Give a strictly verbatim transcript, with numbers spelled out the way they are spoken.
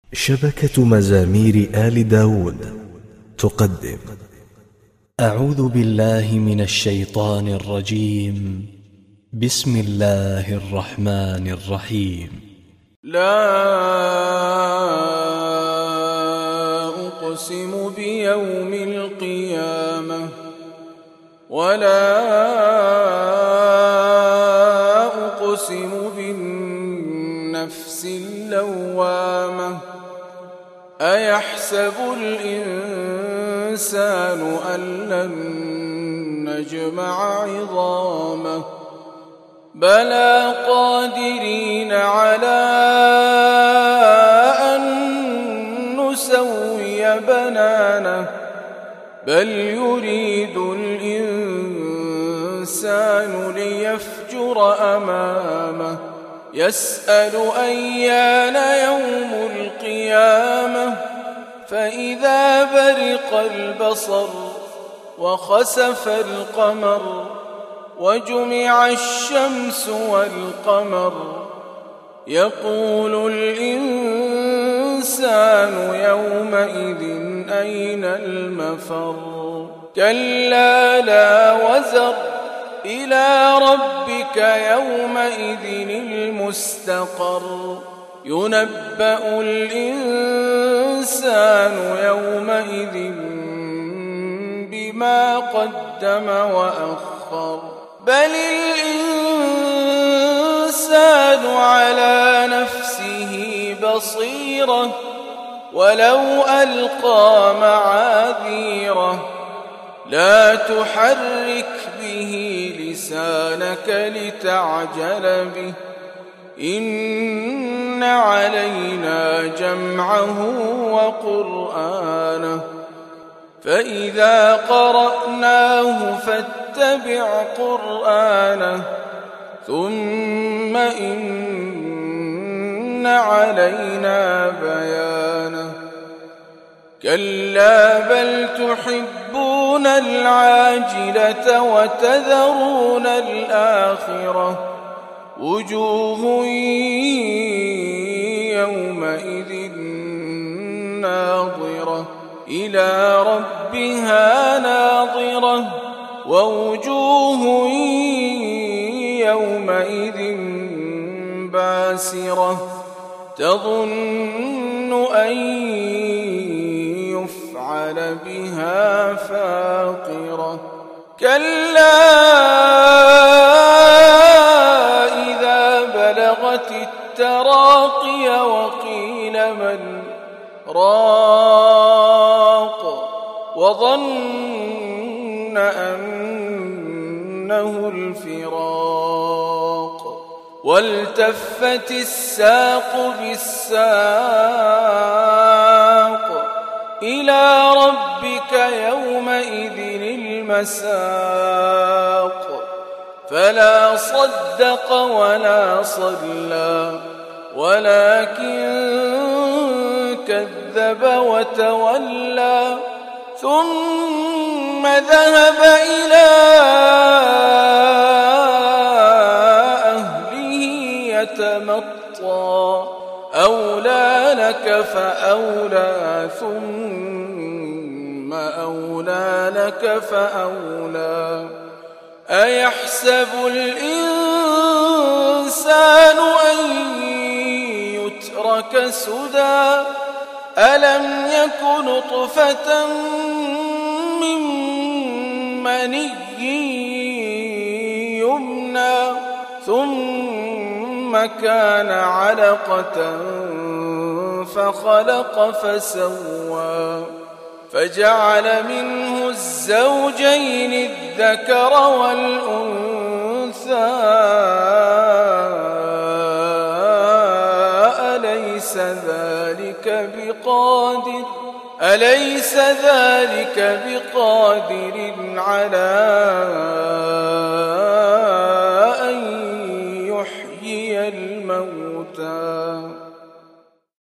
شبكة مزامير آل داود تقدم. أعوذ بالله من الشيطان الرجيم. بسم الله الرحمن الرحيم. لا أقسم بيوم القيامة ولا أقسم بالنفس اللوامة أيحسب الإنسان أن لن نجمع عظامه بلى قادرين على أن نسوي بنانه بل يريد الإنسان ليفجر أمامه يسأل أيان يوم القيامة فإذا برق البصر وخسف القمر وجمع الشمس والقمر يقول الإنسان يومئذ أين المفر كلا لا وزر إلى ربك يومئذ المستقر ينبأ الإنسان يومئذ بما قدم وأخر بل الإنسان على نفسه بصيرة ولو ألقى معاذيره لا تحرك به لسانك لتعجل به إن علينا جمعه وقرآنه فإذا قرأناه فاتبع قرآنه ثم إن علينا بيانه كلا بل تحبون العاجلة وتذرون الآخرة وجوه يومئذ ناظرة إلى ربها ناظرة ووجوه يومئذ باسرة تظن أن يفعل بها فاقرة كلا إذا بلغت التراقي وقيل من راق وظن أنه الفراق والتفت الساق بالساق إلى ربك يومئذ المساق فلا صدق ولا صلى ولكن كذب وتولى ثم ذهب إلى أهله يتمطى أولى لك فأولى ثم أولى لك فأولى أيحسب الإنسان أن يترك سدى ألم يك نطفة من مني يمنى ثم كان علقة فخلق فسوى فجعل منه الزوجين الذكر والأنثى أليس ذلك بقادر أليس ذلك بقادر على